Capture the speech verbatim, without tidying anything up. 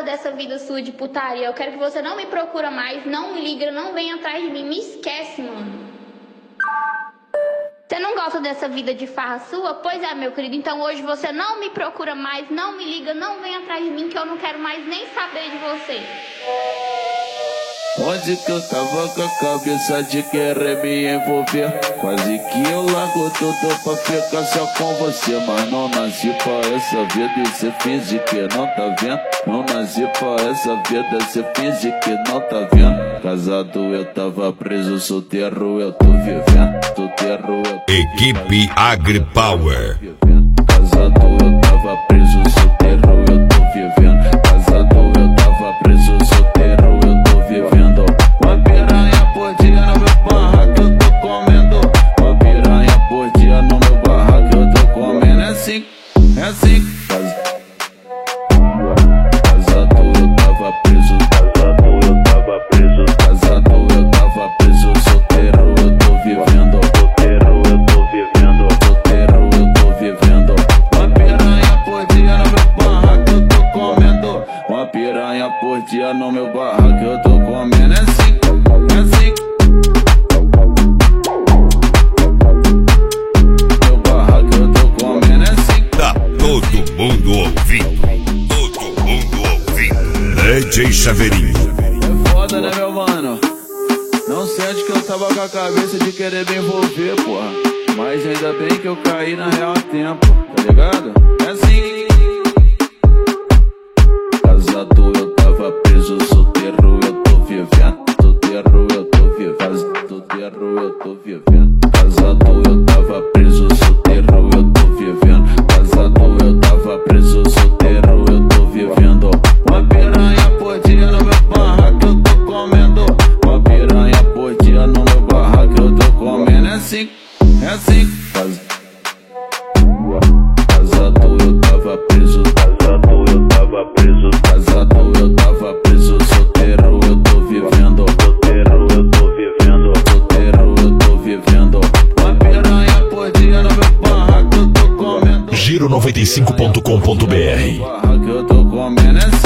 dessa vida sua de putaria. Eu quero que você não me procura mais, não me liga, não vem atrás de mim. Me esquece, mano. Você não gosta dessa vida de farra sua? Pois é, meu querido. Então hoje você não me procura mais, não me liga, não vem atrás de mim, que eu não quero mais nem saber de você. Onde que eu tava com a cabeça de querer me envolver? Quase que eu largo tudo pra ficar só com você. Mas não nasci pra essa vida e cê finge que não tá vendo. Não nasci pra essa vida, cê finge que não tá vendo. Casado eu tava preso, solteiro eu tô vivendo. Solteiro eu tô Equipe AgriPower. Casado eu tava preso, solteiro eu tô vivendo. Casado eu tava preso, solteiro eu tô vivendo. Uma piranha por dia no meu barraco eu tô comendo. Uma piranha por dia no meu barraco eu tô comendo. É assim, é assim. Casado eu tava preso, casado eu tava preso, casado eu tava preso, solteiro eu tô vivendo. Solteiro eu tô vivendo, solteiro eu tô vivendo. Uma piranha por dia no meu barraco eu tô comendo. Uma piranha por dia no meu barraco eu tô comendo. É assim, é assim. Meu barraco eu tô comendo. É assim. Tá todo mundo ouvindo. Todo mundo ouvindo. D J Chaveirinho. É foda, né, meu mano? Não sente que eu tava com a cabeça de querer me envolver, porra. Mas ainda bem que eu caí na real a tempo, tá ligado? É assim. Casado eu tava preso, solteiro eu tô vivendo. Solteiro eu tô vivendo. Solteiro eu tô vivendo. Casado eu tava preso, solteiro eu tô vivendo. Casado eu tava preso, solteiro eu tô vivendo. Uma piranha por dia no meu barraco eu tô comendo. Uma piranha por dia no meu barraco eu tô comendo. É assim, é assim. Casado eu tava preso, casado eu tava preso, casado eu tava preso, solteiro eu tô vivendo. Solteiro eu tô vivendo, solteiro eu tô vivendo. Uma piranha por dia no meu barraco eu tô comendo. Giro noventa e cinco ponto com ponto br. Barraco eu tô comendo.